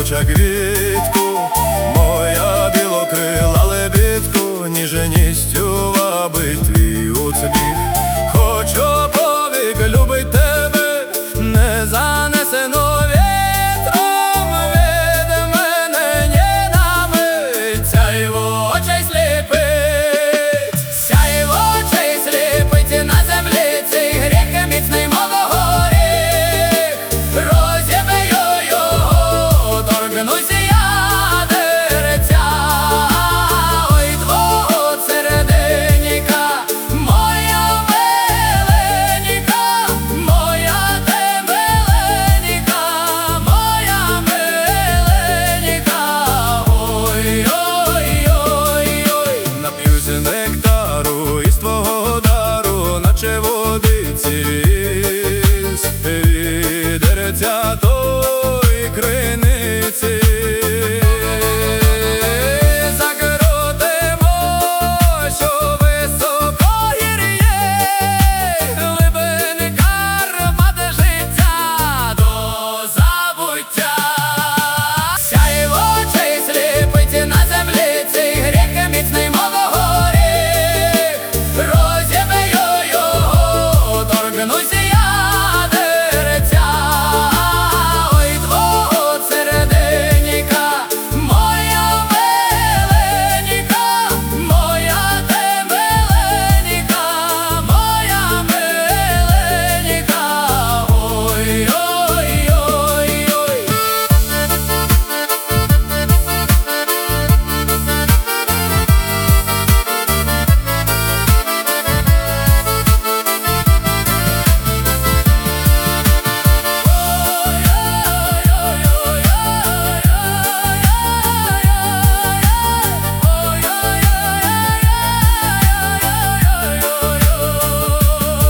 пахуча квітку, моя білокрила лебідку, ніжністю вабить твій уцвіх. Хочу повік любить тебе, не занесено вітром від мене ні на мить. Сяйво очей сліпить, сяйво очей сліпить, на землі цей гріх міцний, мов горіх. Розіб'ю його, торкнуся я дерця, ой, твого серденька, моя миленька, моя ти миленька, моя миленька. Ой, ой, ой, ой, нап'юся нектару із твого дару, наче водиці від дерця той криниці. Закрутимо, що високогір'є, глибини кармат життя до забуття. Сяйво очей сліпить, на землі цей гріх міцний, мов горіх. Розіб'ю його, торкнуся я дерця, ой, твого серденька, моя миленька, моя ти миленька, моя миленька. Ой, ой, ой, ой.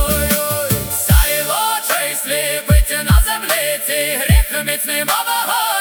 Сяйво очей сліпить, на землі цей гріх міцний, мов горіх.